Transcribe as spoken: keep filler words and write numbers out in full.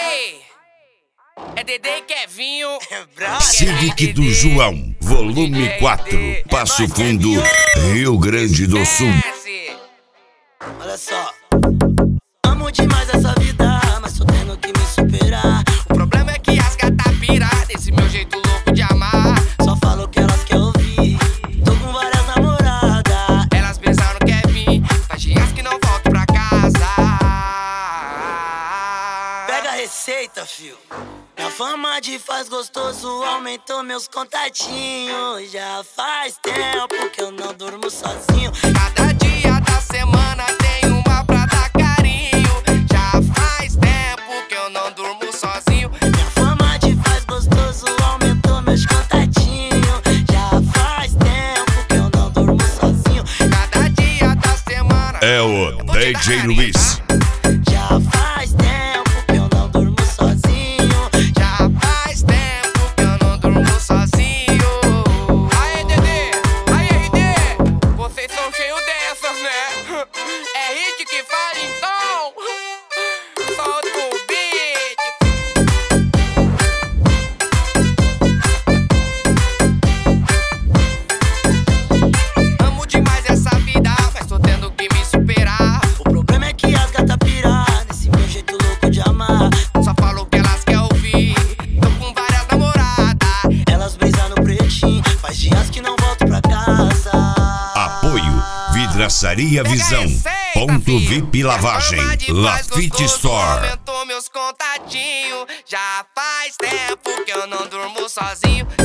Aê! É Dedê e Kevinho. Civic do João, volume quatro, Passo Fundo, Rio Grande do Sul. Olha só, amo demais essa vida, mas tô tendo que me superar. O problema é que as gatas piram desse meu jeito louco de amar. Só falo o que elas querem ouvir. Tô com várias namoradas. Elas pensaram que é vir, faz dias que não volto pra casa. Pega a receita, fio. Minha fama de faz gostoso aumentou meus contatinhos. Já faz tempo que eu não durmo sozinho. Cada dia da semana tem uma pra dar carinho. Já faz tempo que eu não durmo sozinho. Minha fama de faz gostoso aumentou meus contatinhos. Já faz tempo que eu não durmo sozinho. Cada dia da semana É o D J Luiz. Já faz tempo que eu não durmo sozinho. Já faz tempo que eu não durmo sozinho. Aê, Dedê, aê, R D, vocês são cheios dessas, né? É hit que fala então. Solta o beat. Amo demais essa vida, mas tô tendo que me superar. O problema é que as gatas piram nesse meu jeito louco de amar. Só falo o que elas querem ouvir. Tô com várias namoradas. Elas brisam no pretinho, faz dias que não volto pra casa. Apoio Vidraçaria Visão, Ponto V I P Lavagem, Lafite Store. Aumentou meus contatinhos. Já faz tempo que eu não durmo sozinho.